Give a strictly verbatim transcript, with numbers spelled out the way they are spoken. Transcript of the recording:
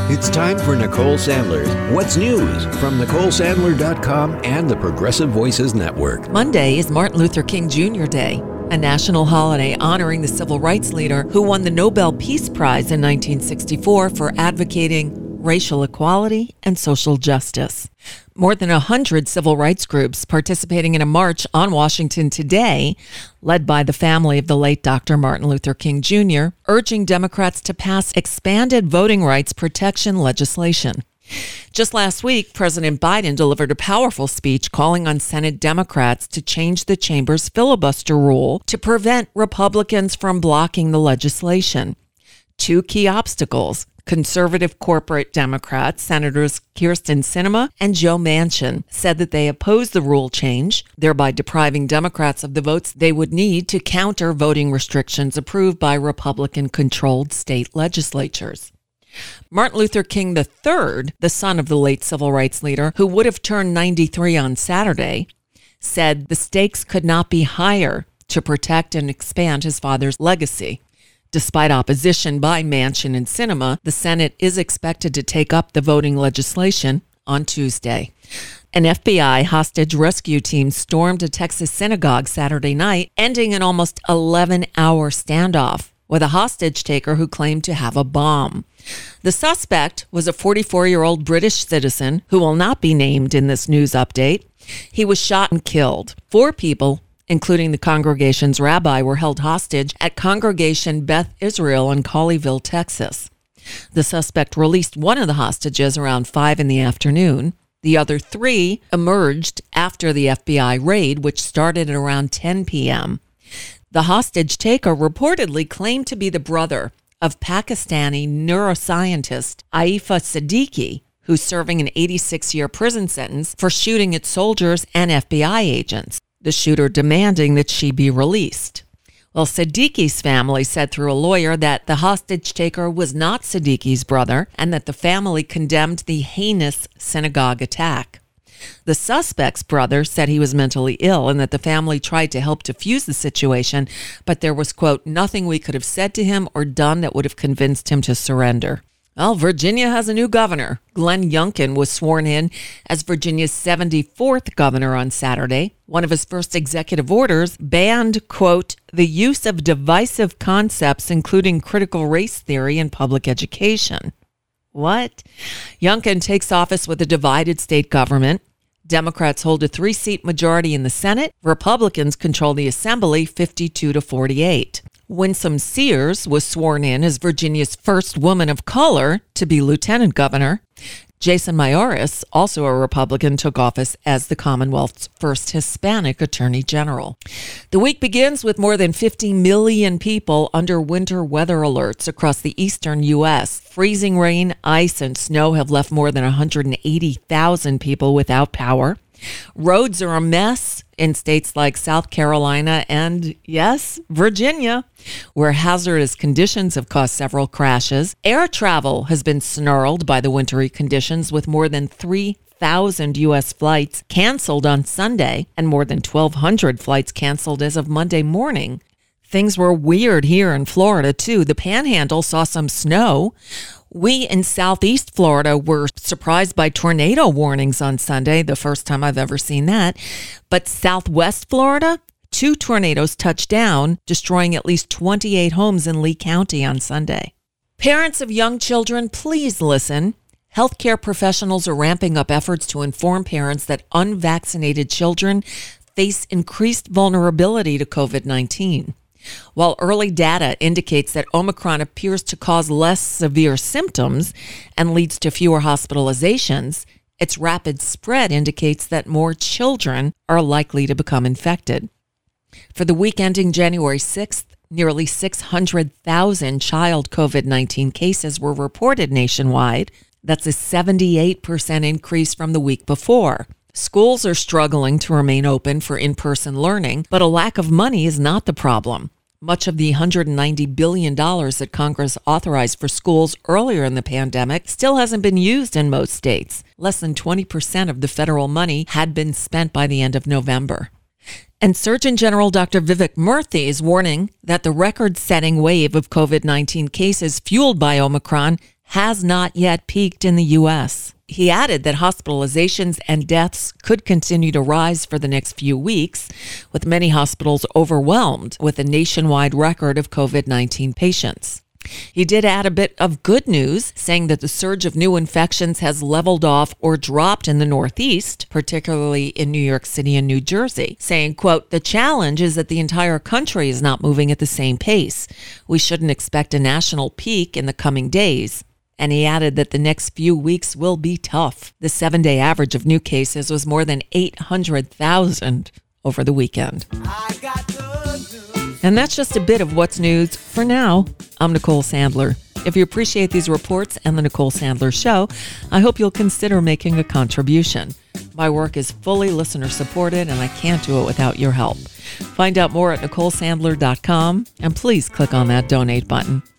It's time for Nicole Sandler's What's News from Nicole Sandler dot com and the Progressive Voices Network. Monday is Martin Luther King Junior Day, a national holiday honoring the civil rights leader who won the Nobel Peace Prize in nineteen sixty-four for advocating racial equality and social justice. More than one hundred civil rights groups participating in a march on Washington today, led by the family of the late Doctor Martin Luther King Junior, urging Democrats to pass expanded voting rights protection legislation. Just last week, President Biden delivered a powerful speech calling on Senate Democrats to change the chamber's filibuster rule to prevent Republicans from blocking the legislation. Two key obstacles: conservative corporate Democrats, Senators Kyrsten Sinema and Joe Manchin, said that they oppose the rule change, thereby depriving Democrats of the votes they would need to counter voting restrictions approved by Republican-controlled state legislatures. Martin Luther King the third, the son of the late civil rights leader, who would have turned ninety-three on Saturday, said the stakes could not be higher to protect and expand his father's legacy. Despite opposition by Manchin and Sinema, the Senate is expected to take up the voting legislation on Tuesday. An F B I hostage rescue team stormed a Texas synagogue Saturday night, ending an almost eleven-hour standoff with a hostage taker who claimed to have a bomb. The suspect was a forty-four-year-old British citizen who will not be named in this news update. He was shot and killed. Four people, including the congregation's rabbi, were held hostage at Congregation Beth Israel in Colleyville, Texas. The suspect released one of the hostages around five in the afternoon. The other three emerged after the F B I raid, which started at around ten p.m. The hostage taker reportedly claimed to be the brother of Pakistani neuroscientist Aifa Siddiqui, who's serving an eighty-six-year prison sentence for shooting at soldiers and F B I agents, the shooter demanding that she be released. Well, Siddiqui's family said through a lawyer that the hostage taker was not Siddiqui's brother and that the family condemned the heinous synagogue attack. The suspect's brother said he was mentally ill and that the family tried to help defuse the situation, but there was, quote, nothing we could have said to him or done that would have convinced him to surrender. Well, Virginia has a new governor. Glenn Youngkin was sworn in as Virginia's seventy-fourth governor on Saturday. One of his first executive orders banned, quote, the use of divisive concepts, including critical race theory in public education. What? Youngkin takes office with a divided state government. Democrats hold a three-seat majority in the Senate. Republicans control the Assembly fifty-two to forty-eight. Winsome Sears was sworn in as Virginia's first woman of color to be lieutenant governor. Jason Mayoris, also a Republican, took office as the Commonwealth's first Hispanic attorney general. The week begins with more than fifty million people under winter weather alerts across the eastern U S. Freezing rain, ice, and snow have left more than one hundred eighty thousand people without power. Roads are a mess in states like South Carolina and, yes, Virginia, where hazardous conditions have caused several crashes. Air travel has been snarled by the wintry conditions, with more than three thousand U S flights canceled on Sunday and more than twelve hundred flights canceled as of Monday morning. Things were weird here in Florida, too. The Panhandle saw some snow. We in Southeast Florida were surprised by tornado warnings on Sunday, the first time I've ever seen that. But Southwest Florida, two tornadoes touched down, destroying at least twenty-eight homes in Lee County on Sunday. Parents of young children, please listen. Healthcare professionals are ramping up efforts to inform parents that unvaccinated children face increased vulnerability to covid nineteen. While early data indicates that Omicron appears to cause less severe symptoms and leads to fewer hospitalizations, its rapid spread indicates that more children are likely to become infected. For the week ending January sixth, nearly six hundred thousand child covid nineteen cases were reported nationwide. That's a seventy-eight percent increase from the week before. Schools are struggling to remain open for in-person learning, but a lack of money is not the problem. Much of the one hundred ninety billion dollars that Congress authorized for schools earlier in the pandemic still hasn't been used in most states. Less than twenty percent of the federal money had been spent by the end of November. And Surgeon General Doctor Vivek Murthy is warning that the record-setting wave of covid nineteen cases fueled by Omicron has not yet peaked in the U S. He added that hospitalizations and deaths could continue to rise for the next few weeks, with many hospitals overwhelmed with a nationwide record of covid nineteen patients. He did add a bit of good news, saying that the surge of new infections has leveled off or dropped in the Northeast, particularly in New York City and New Jersey, saying, quote, "The challenge is that the entire country is not moving at the same pace. We shouldn't expect a national peak in the coming days." And he added that the next few weeks will be tough. The seven-day average of new cases was more than eight hundred thousand over the weekend. I got And that's just a bit of what's news for now. I'm Nicole Sandler. If you appreciate these reports and the Nicole Sandler Show, I hope you'll consider making a contribution. My work is fully listener-supported, and I can't do it without your help. Find out more at nicole sandler dot com, and please click on that donate button.